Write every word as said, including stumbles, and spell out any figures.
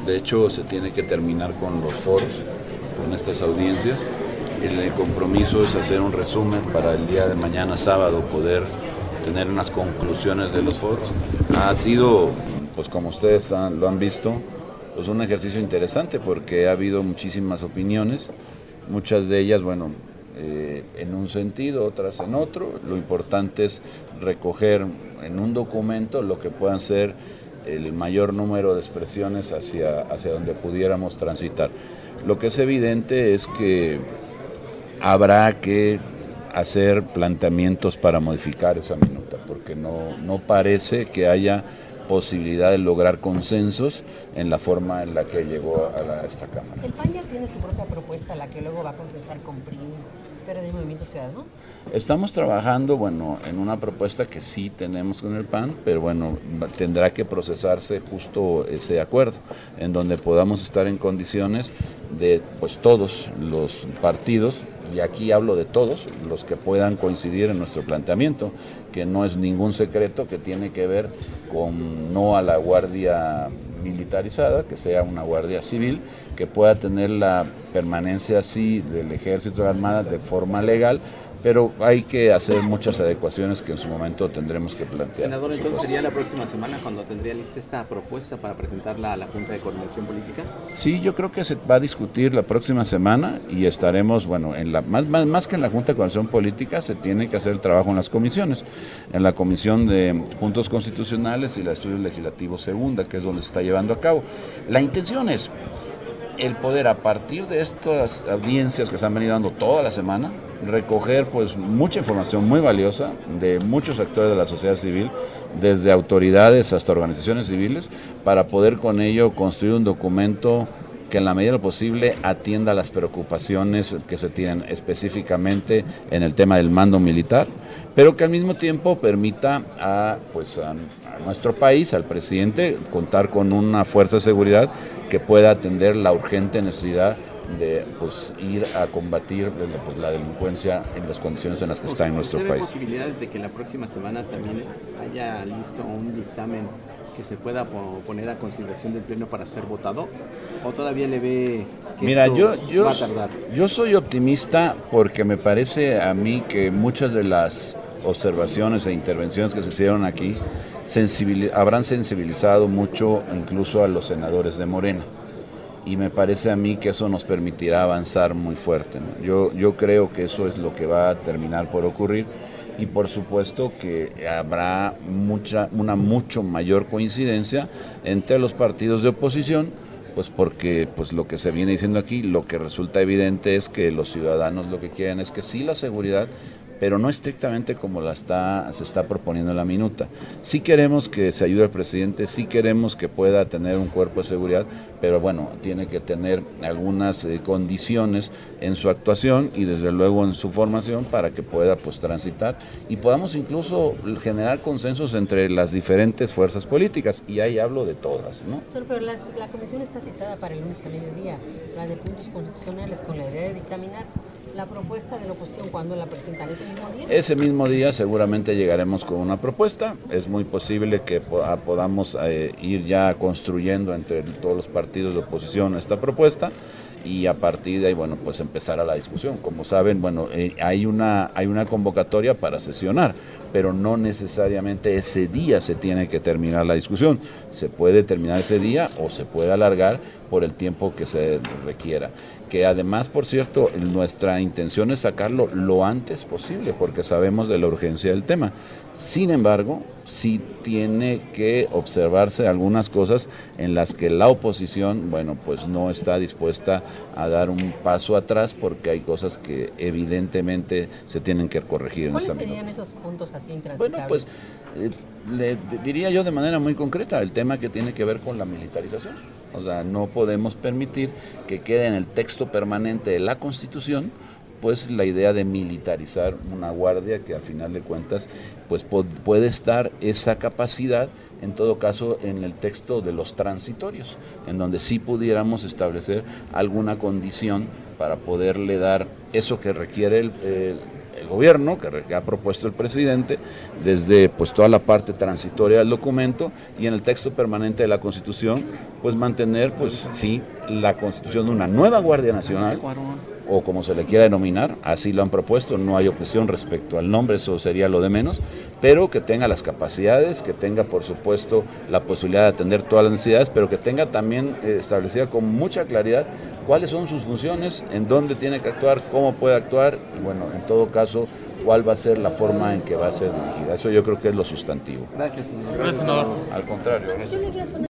De hecho, se tiene que terminar con los foros, con estas audiencias. El compromiso es hacer un resumen para el día de mañana sábado, poder tener unas conclusiones de los foros. Ha sido, pues como ustedes han, lo han visto, pues un ejercicio interesante porque ha habido muchísimas opiniones, muchas de ellas, bueno, eh, en un sentido, otras en otro. Lo importante es recoger en un documento lo que puedan ser el mayor número de expresiones hacia, hacia donde pudiéramos transitar. Lo que es evidente es que habrá que hacer planteamientos para modificar esa minuta, porque no, no parece que haya posibilidad de lograr consensos en la forma en la que llegó a, la, a esta Cámara. El P A N ya tiene su propia propuesta, la que luego va a consensar con P R I, P R D y Movimiento Ciudadano. Estamos trabajando, bueno, en una propuesta que sí tenemos con el P A N, pero bueno, tendrá que procesarse justo ese acuerdo, en donde podamos estar en condiciones de, pues, todos los partidos, y aquí hablo de todos, los que puedan coincidir en nuestro planteamiento, que no es ningún secreto, que tiene que ver con no a la guardia militarizada, que sea una guardia civil, que pueda tener la permanencia así del Ejército de la Armada de forma legal, pero hay que hacer muchas adecuaciones que en su momento tendremos que plantear. Senador, entonces sería la próxima semana cuando tendría lista esta propuesta para presentarla a la Junta de Coordinación Política. Sí, yo creo que se va a discutir la próxima semana y estaremos, bueno, en la más, más, más que en la Junta de Coordinación Política, se tiene que hacer el trabajo en las comisiones, en la Comisión de Puntos Constitucionales y la de Estudios Legislativos Segunda, que es donde se está llevando a cabo. La intención es el poder, a partir de estas audiencias que se han venido dando toda la semana, recoger pues mucha información muy valiosa de muchos actores de la sociedad civil, desde autoridades hasta organizaciones civiles, para poder con ello construir un documento que en la medida de lo posible atienda las preocupaciones que se tienen específicamente en el tema del mando militar, pero que al mismo tiempo permita a, pues, a, a nuestro país, al presidente, contar con una fuerza de seguridad que pueda atender la urgente necesidad de, pues, ir a combatir pues, la delincuencia en las condiciones en las que está en nuestro país. ¿Usted ve posibilidades de que la próxima semana también haya listo un dictamen que se pueda poner a consideración del Pleno para ser votado? ¿O todavía le ve que Mira, esto yo, yo, va a tardar? Yo soy optimista porque me parece a mí que muchas de las observaciones e intervenciones que se hicieron aquí sensibil- habrán sensibilizado mucho incluso a los senadores de Morena. Y me parece a mí que eso nos permitirá avanzar muy fuerte, ¿no? Yo, yo creo que eso es lo que va a terminar por ocurrir y por supuesto que habrá mucha, una mucho mayor coincidencia entre los partidos de oposición, pues porque pues lo que se viene diciendo aquí, lo que resulta evidente es que los ciudadanos lo que quieren es que sí la seguridad, pero no estrictamente como la está, se está proponiendo en la minuta. Sí queremos que se ayude al presidente, sí queremos que pueda tener un cuerpo de seguridad, pero bueno, tiene que tener algunas eh, condiciones en su actuación y desde luego en su formación para que pueda pues transitar y podamos incluso generar consensos entre las diferentes fuerzas políticas, y ahí hablo de todas, ¿no? Solo, pero las, la comisión está citada para el lunes a mediodía, la de puntos constitucionales, con la idea de dictaminar la propuesta de la oposición. ¿Cuándo la presentan? ¿Ese mismo día? Ese mismo día seguramente llegaremos con una propuesta. Es muy posible que podamos eh, ir ya construyendo entre todos los partidos de oposición esta propuesta y a partir de ahí, bueno, pues empezar a la discusión. Como saben, bueno, eh, hay una, hay una convocatoria para sesionar, pero no necesariamente ese día se tiene que terminar la discusión. Se puede terminar ese día o se puede alargar por el tiempo que se requiera. Que además, por cierto, nuestra intención es sacarlo lo antes posible, porque sabemos de la urgencia del tema. Sin embargo, sí tiene que observarse algunas cosas en las que la oposición, bueno, pues no está dispuesta a dar un paso atrás, porque hay cosas que evidentemente se tienen que corregir en esa ¿Cuáles serían minuta. esos puntos así intransitables? Bueno, pues eh, le, le diría yo de manera muy concreta el tema que tiene que ver con la militarización. O sea, no podemos permitir que quede en el texto permanente de la Constitución pues la idea de militarizar una guardia, que al final de cuentas pues puede estar esa capacidad en todo caso en el texto de los transitorios, en donde sí pudiéramos establecer alguna condición para poderle dar eso que requiere el, el el gobierno, que, que ha propuesto el presidente, desde pues toda la parte transitoria del documento y en el texto permanente de la Constitución, pues mantener, pues sí, la constitución de una nueva Guardia Nacional, o como se le quiera denominar, así lo han propuesto, no hay objeción respecto al nombre, eso sería lo de menos, pero que tenga las capacidades, que tenga por supuesto la posibilidad de atender todas las necesidades, pero que tenga también eh, establecida con mucha claridad cuáles son sus funciones, en dónde tiene que actuar, cómo puede actuar, y bueno, en todo caso, cuál va a ser la forma en que va a ser dirigida. Eso yo creo que es lo sustantivo. Gracias, senador. Gracias, senador. Al contrario, gracias.